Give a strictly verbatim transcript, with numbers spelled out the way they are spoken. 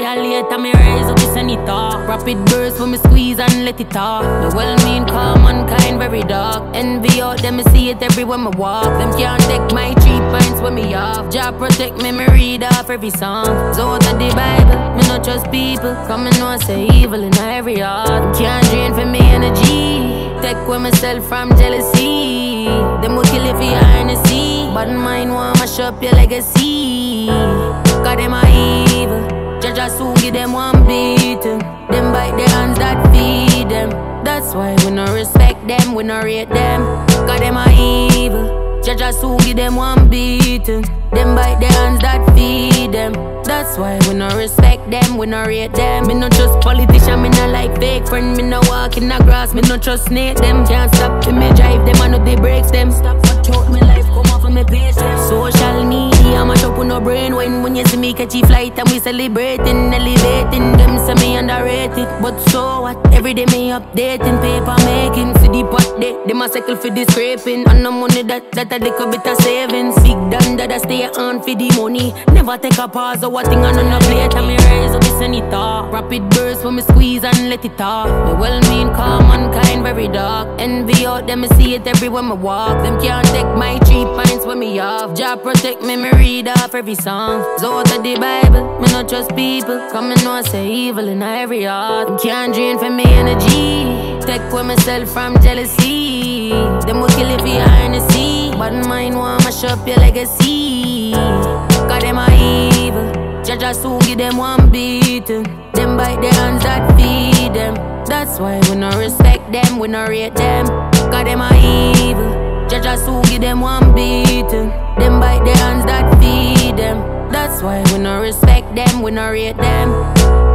later, me raise up this and it talk. Rapid burst when me squeeze and let it talk. Me well mean, calm, mankind very dark. Envy out them, me see it everywhere me walk. Them can't take my three points when me off. Jah protect me, me read off every song. So out of the Bible, me not trust people. Come and know say evil in every heart. Them can't drain for me energy. Take with myself from jealousy. Them will kill if you are in the sea. But mine want mash up your legacy. Cause them are evil. Judge us who give them one beating. Them bite the hands that feed them. That's why we no respect them, we no rate them. Cause them are evil. Judge us who give them one beating. Them bite the hands that feed them. That's why we no respect them, we no rate them. Me no trust politician, me no like fake friend. Me no walk in the grass, me no trust snake. Them can't stop till me drive them, I know they breaks them. Stop watch out, me life come off of me page them. Social media, mash up with no brain. When when you see me catch a flight and we celebrating, elevating. Them say me underrated, but so what? Every day me updating, paper making. See the pot day, them a cycle for the scraping. And no money that, that a little bit of savings. Big done that I stay on for the money. Never take a pause or what thing on a plate. And me raise up this and it talk. Rapid burst when me squeeze and let it talk. Me well mean, calm, mankind very dark. Envy out them, me see it everywhere me walk. Them can't take my three pints when me off. Jah protect me, me read off every song. So out of the Bible, me not trust people. Come and know say evil in every heart. Them can't drain for me energy. Take with myself from jealousy. Them will kill if you are in the sea. But mine want mash up your legacy. Cause them are evil. Judge us who give them one beating. Them bite the hands that feed them. That's why we no respect them, we no rate them. Cause them are evil. Judge us who give them one beating. Them bite the hands that feed them. That's why we no respect them, we no rate them.